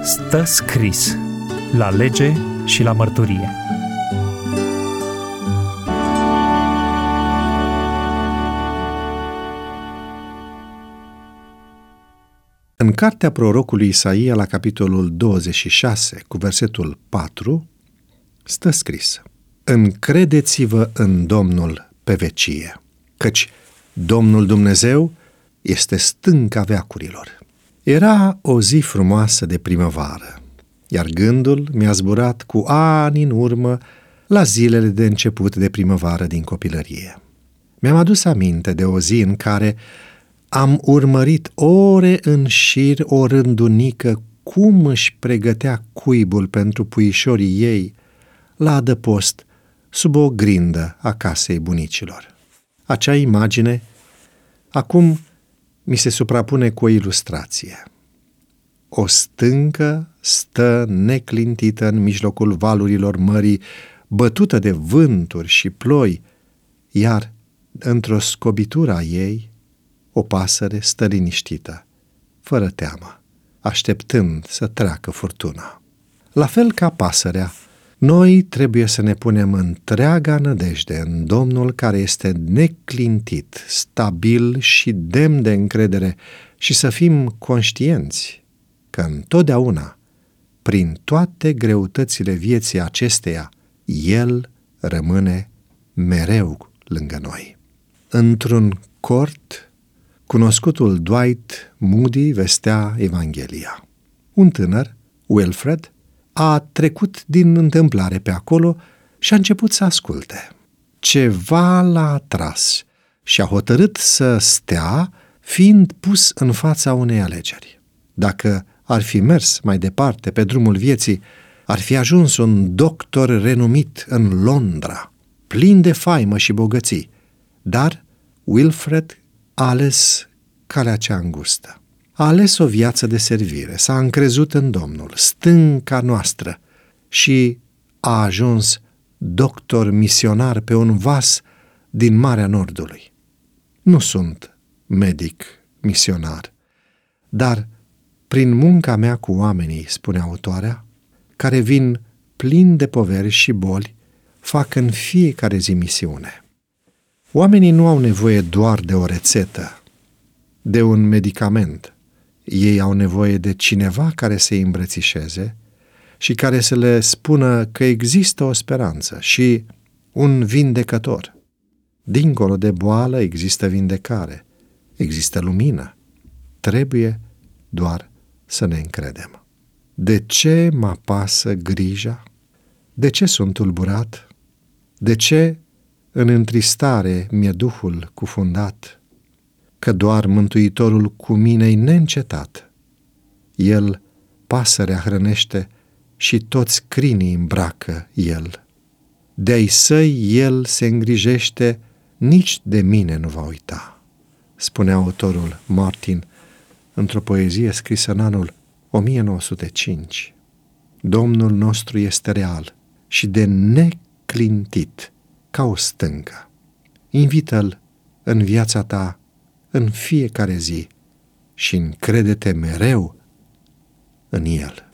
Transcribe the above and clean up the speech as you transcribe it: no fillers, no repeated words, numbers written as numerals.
Stă scris la lege și la mărturie. În cartea prorocului Isaia, la capitolul 26, cu versetul 4, stă scris: Încredeți-vă în Domnul pe vecie, căci Domnul Dumnezeu este stânca veacurilor. Era o zi frumoasă de primăvară, iar gândul mi-a zburat cu ani în urmă la zilele de început de primăvară din copilărie. Mi-am adus aminte de o zi în care am urmărit ore în șir o rândunică cum își pregătea cuibul pentru puișorii ei la adăpost sub o grindă a casei bunicilor. Acea imagine acum mi se suprapune cu o ilustrație. O stâncă stă neclintită în mijlocul valurilor mării, bătută de vânturi și ploi, iar într-o scobitură a ei o pasăre stă liniștită, fără teamă, așteptând să treacă furtuna. La fel ca pasărea, noi trebuie să ne punem întreaga nădejde în Domnul care este neclintit, stabil și demn de încredere și să fim conștienți că întotdeauna, prin toate greutățile vieții acesteia, El rămâne mereu lângă noi. Într-un cort, cunoscutul Dwight Moody vestea Evanghelia. Un tânăr, Wilfred, a trecut din întâmplare pe acolo și a început să asculte. Ceva l-a atras și a hotărât să stea, fiind pus în fața unei alegeri. Dacă ar fi mers mai departe pe drumul vieții, ar fi ajuns un doctor renumit în Londra, plin de faimă și bogății, dar Wilfred a ales calea cea îngustă. A ales o viață de servire, s-a încrezut în Domnul, stânca noastră, și a ajuns doctor misionar pe un vas din Marea Nordului. Nu sunt medic misionar, dar prin munca mea cu oamenii, spune autoarea, care vin plini de poveri și boli, fac în fiecare zi misiune. Oamenii nu au nevoie doar de o rețetă, de un medicament. Ei au nevoie de cineva care să-i îmbrățișeze și care să le spună că există o speranță și un vindecător. Dincolo de boală există vindecare, există lumină. Trebuie doar să ne încredem. De ce mă apasă grija? De ce sunt tulburat? De ce în întristare mi-e duhul cufundat? Că doar Mântuitorul cu mine-i neîncetat. El pasărea hrănește și toți crinii îmbracă El. De-ai săi El se îngrijește, nici de mine nu va uita, spunea autorul Martin într-o poezie scrisă în anul 1905. Domnul nostru este real și de neclintit ca o stâncă. Invită-L în viața ta în fiecare zi și încrede-te mereu în El.